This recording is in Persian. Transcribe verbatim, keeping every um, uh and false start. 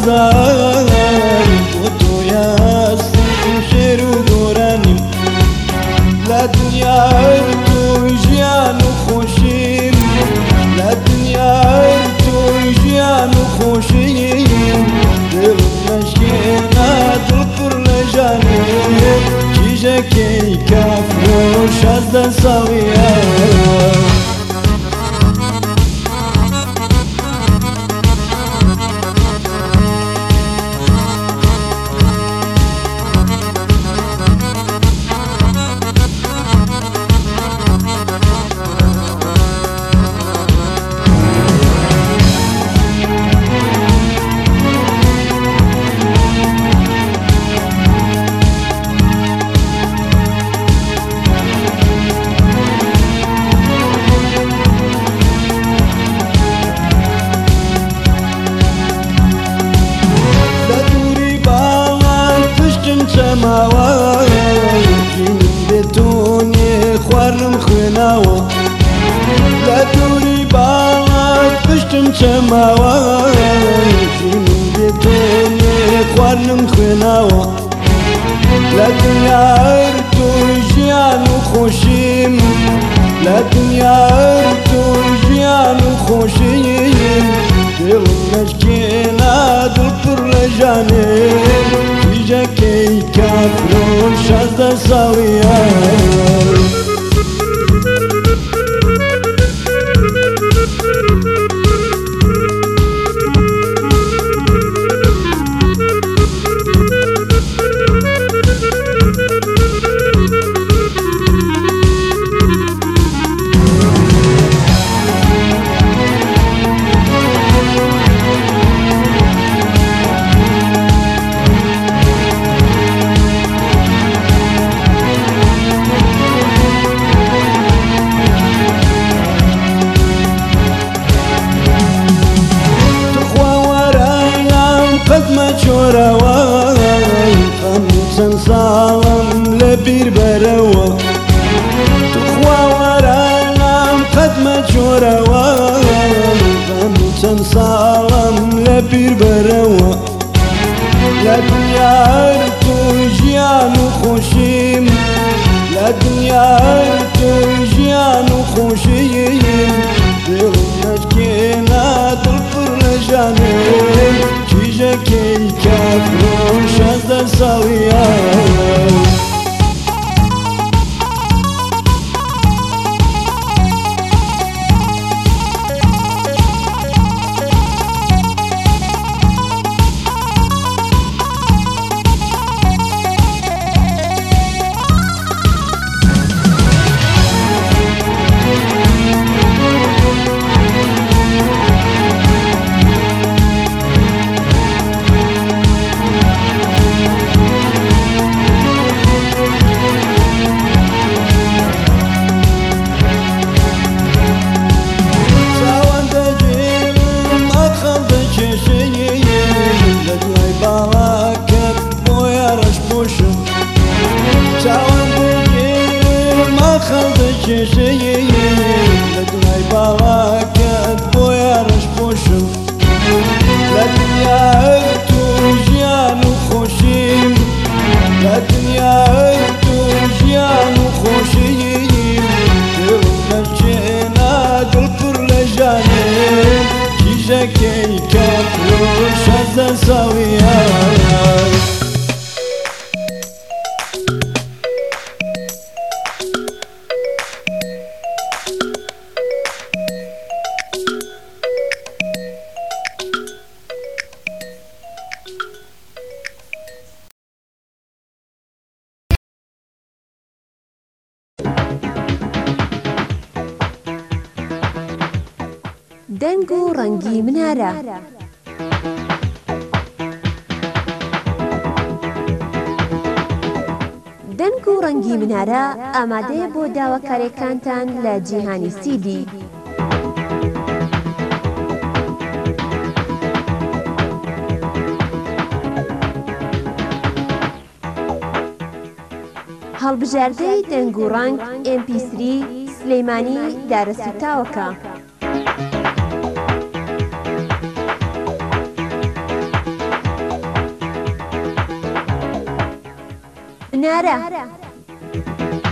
هزار بۆ تۆ یاستم شێر و گۆرانیم لە دنیای تۆی ژیان و خۆشیم لە دنیای تۆی ژیان و خۆشیم دڵ مەشکێنە دڵ پڕ لە ژانێ کیژەکەی کافرۆ شازدە ساڵیە چەماوە ژینم بێتۆنێ خواردنم خوێناوە لە دنیای تۆی ژیان و خۆشیم لە دنیای تۆی ژیان و خۆشیم دڵ مەشکێنە دڵ پڕ لە ژانێ کیژەکەی کافرۆ شازدە ساڵیە چەند ساڵم لە بیر بەرەوە توخوا وەرانم قەدمە جۆرەوە چەند ساڵم لە بیر بەرەوە لە دنیای تۆی ژیان و خۆشیم لە دنیای تۆی ژیان و خۆشیم دڵ مەشکێنە دڵ پڕ لە ژانێ کیژەکەی کافرۆ شازدە ساڵیە لە دوای باڵاکەت بۆ یاڕەش پۆشم لە دنیای تۆی ژیان و خۆشیم لە دنیای تۆی ژیان و خۆشیم دڵ مەشکێنە دڵ پڕ لە ژانێ کیژەکەی کافرۆ شازدە ساڵیە دەنگ و ڕەنگی منارە دەنگ و ڕەنگی منارە ئامادەیە بۆ داواکاریەکانتان لە جیهانی سیدی هەڵبژاردەی دەنگ و ڕەنگ ئێم پی سری سلەیمانی دارەسوتاوەکە. بنارە